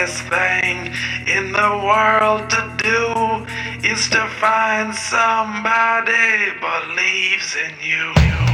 hardest thing in the world to do is to find somebody believes in you.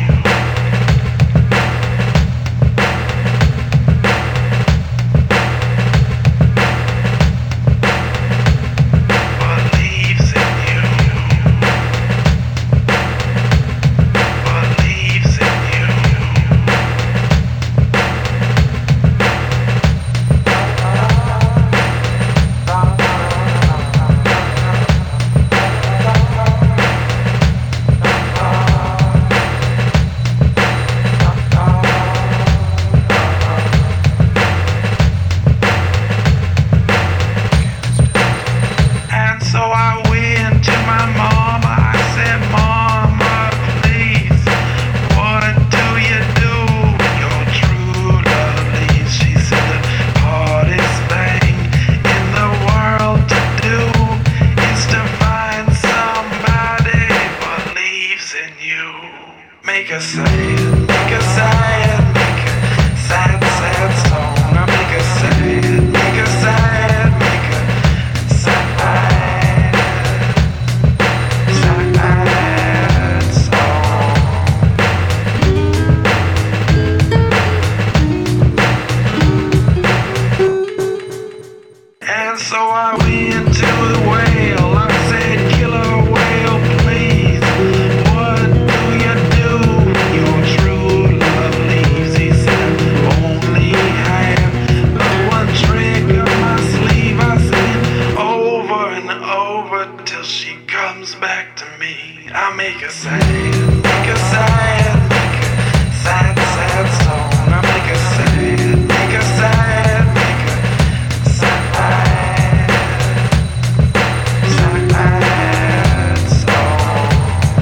Make a sad, make a sad, make a sad, sad song. I make a sad, make a sad, make a sad, sad song. And so I went to the whale. I said, killer whale, please. Till she comes back to me, I make a sad, make a sad, make a sad, sad song. I make a sad, make a sad, make a sad, sad song.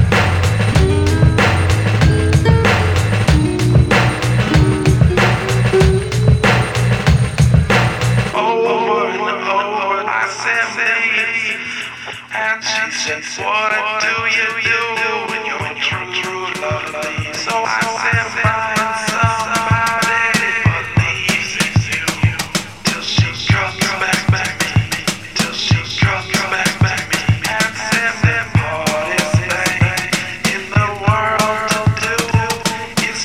Over and over, I said, and she said, what do you do when you're true lovely? So I said, find somebody believes in you. Till she comes back to me. Till she comes back to me. And said, the hardest thing in the world to do is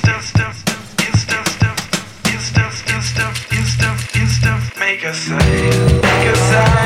to make a sad, make a sad.